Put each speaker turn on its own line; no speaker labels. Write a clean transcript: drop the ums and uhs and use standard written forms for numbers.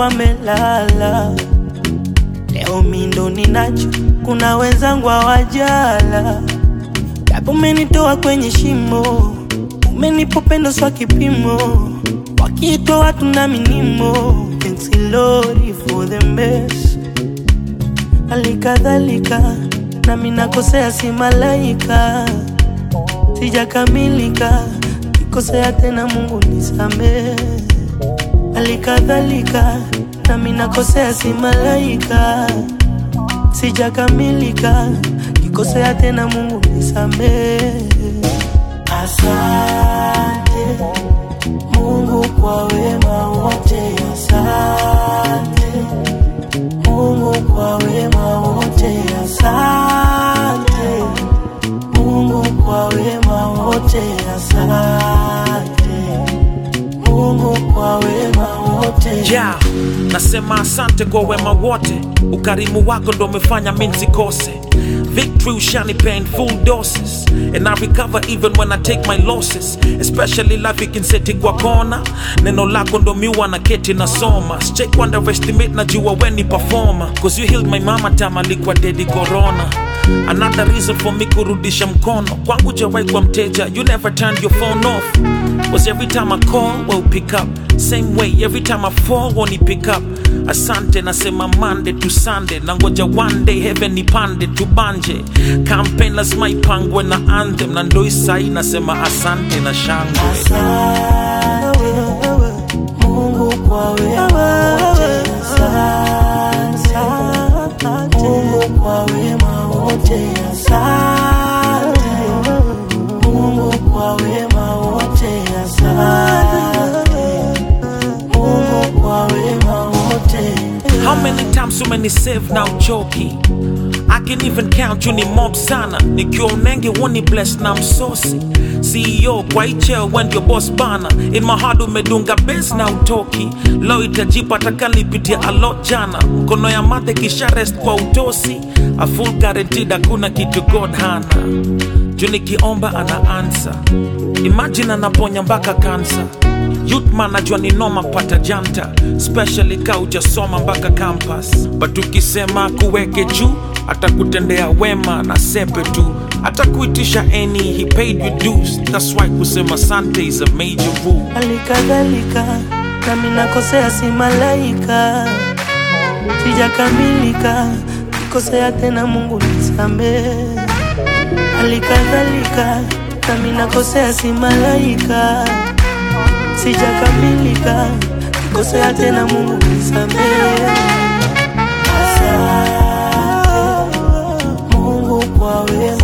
wamelala. Leo mimi ndo ninacho, kuna wenzangu hawajala. Japo umenitoa kwenye shimo, umenipa pendo swa kipimo. Wakiitwa watu na minimo, thanks Lord for the best. Alikadhalika, na mimi nakosea si malaika. Sijakamilika, nikosea tena Mungu nisamehe. Alikadhalika, na mimi nakosea si malaika. Sijakamilika, nikosea tena Mungu nisamehe. Asante Mungu kwa wema wote, asante Mungu kwa wema wote, asante Mungu kwa wema wote, asante Mungu kwa wema wote.
Yeah, nasema asante kwa wema wote. Ukarimu wako ndo umefanya mimi nisikose. Victory ushanipea in full doses, and I recover even when I take my losses. Especially life ikinseti kwa kona, neno lako ndo miwa na keti na soma. Check underestimate na jua when ni performer, cause you healed my mama time alikuwa dedi corona. Another reason for me kurudisha mkono kwangu jawai kwa mteja. You never turned your phone off, was every time I call, well pick up. Same way every time I fall, won't you pick up. Asante nasema Monday to Sunday, nangoja one day heaven nipande tubanje. Campaigners maipangwe na anthem, na ndo isai nasema asante na shangwe.
Asante Mungu kwa wema wote, asante Mungu kwa wema wote, asante Mungu kwa wema wote, asante Mungu kwa wema wote.
How many times so many save now choki? I can even count you ni mob sana. Nikiwa unenge woni bless na msosi. CEO kwa icheo when your boss bana. In my heart umedunga base na utoki. Lo itajipa takalipitia a lot jana. Mkono ya mate kisha rest kwa utosi. A full guaranteed hakuna kitu God hana. Juni kiomba ana answer. Imagine anaponya mpaka cancer. Youth man najua ni noma pata janta, especially ka ujasoma mpaka campus. But ukisema kuweke juu, atakutendea wema na sepe tu. Atakuitisha any, he paid you dues. That's why kusema sante is a major rule.
Alikadhalika, na mimi nakosea si malaika. Sijakamilika, nikosea tena Mungu nisamehe. Alikadhalika, na mimi nakosea si malaika. Sijakamilika, nikosea tena Mungu nisamehe. Asante Mungu kwa wema